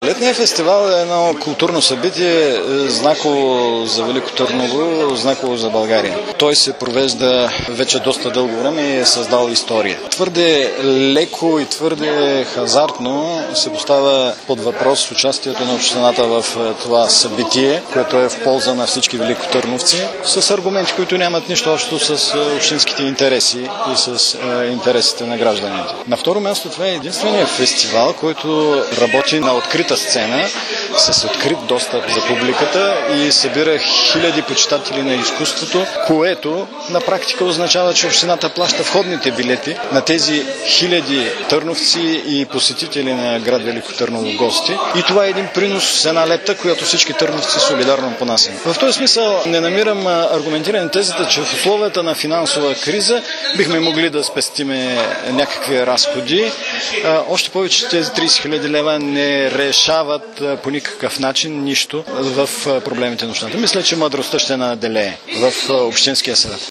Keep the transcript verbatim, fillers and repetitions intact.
Летният фестивал е едно културно събитие, знаково за Велико Търново, знаково за България. Той се провежда вече доста дълго време и е създал история. Твърде леко и твърде хазартно се поставя под въпрос участието на общината в това събитие, което е в полза на всички великотърновци, с аргументи, които нямат нищо общо с общинските интереси и с интересите на гражданите. На второ място, това е единственият фестивал, който работи на открита сцена, с открит достъп за публиката и събира хиляди почитатели на изкуството, което на практика означава, че общината плаща входните билети на тези хиляди търновци и посетители на град Велико Търново гости. И това е един принос с една лепта, която всички търновци солидарно понасят. В този смисъл не намирам аргументиране тезата, че в условията на финансова криза бихме могли да спестиме някакви разходи. Още повече тези трийсет хиляди лева не решават по никакъв начин нищо в проблемите на общината. Мисля, че мъдростта ще наделее в общинския съвет.